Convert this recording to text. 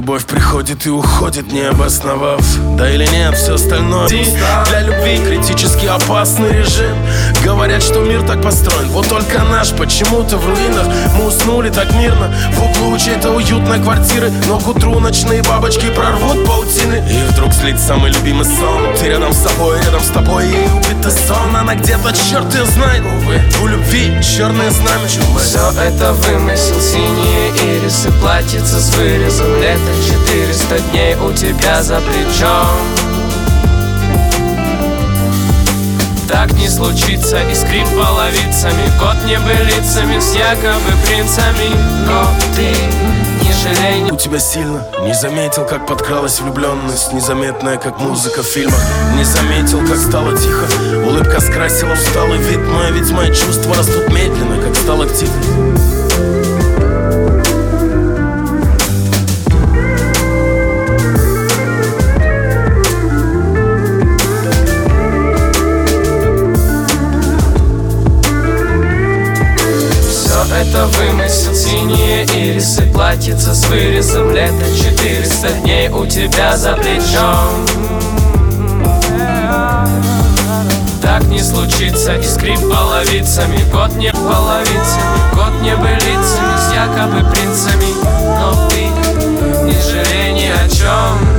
Любовь приходит и уходит, не обосновав. Да или нет, все остальное для любви критически опасный режим. Говорят, что мир так построен, вот только наш почему-то в руинах. Мы уснули так мирно в углу чьей-то уютной квартиры, но к утру ночные бабочки прорвут паутины. И вдруг слить самый любимый сон. Ты рядом с тобой, рядом с тобой, и убитый сон. Она где-то, черт ее знает, увы. У любви черное знамя. Все это вымысел, синие ирисы, платьица с вырезом. Лето 400 дней у тебя за плечом. Так не случится, и скрип половицами, год небылицами с якобы принцами. Но ты не жалей. У тебя сильно, не заметил, как подкралась влюбленность, незаметная, как музыка в фильмах. Не заметил, как стало тихо, улыбка скрасила усталый вид мой. Ведь мои чувства растут медленно, как сталактит. Это вымысел, синие ирисы, платьица с вырезом. Лето 400 дней у тебя за плечом. Так не случится, и скрип половицами, год не половицами, год небылицами с якобы принцами. Но ты не жалей ни о чем.